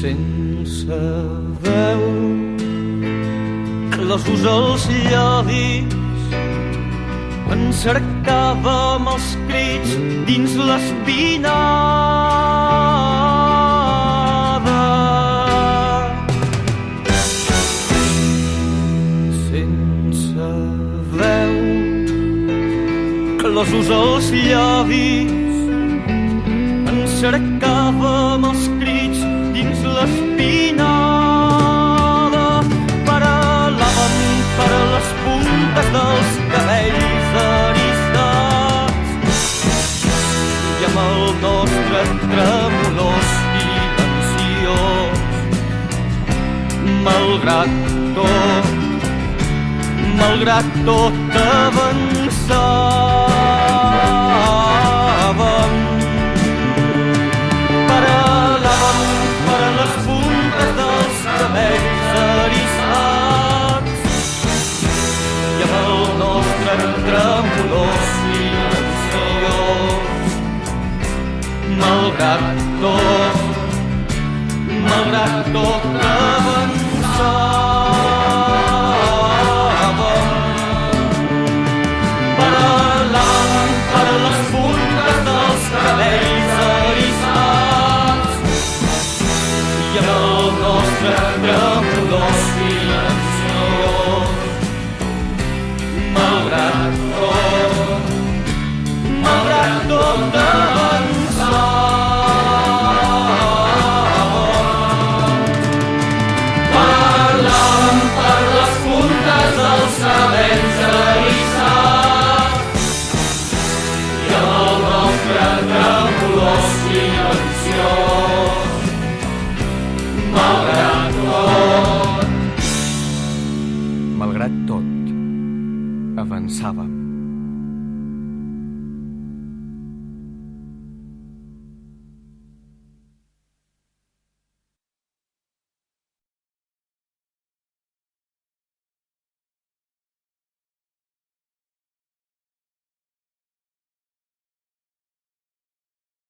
sense veu, closos els llavis, encercàvem els crits dins l'espinada. Sense veu, closos els llavis, encercàvem els crits dins l'espinada. Paràvem per les puntes dels cabells eriçats i amb el nostre tremolor silenciós, malgrat tot avançàvem. Paràvem per les puntes dels cabells eriçats i amb el nostre tremolor silenciós, malgrat tot avançàvem. Paràvem per les puntes dels cabells eriçats i amb el nostre tremolor silenciós, malgrat tot avançàvem. Paràvem per les puntes dels cabells eriçats i amb el nostre tremolor silenciós, malgrat tot avançàvem.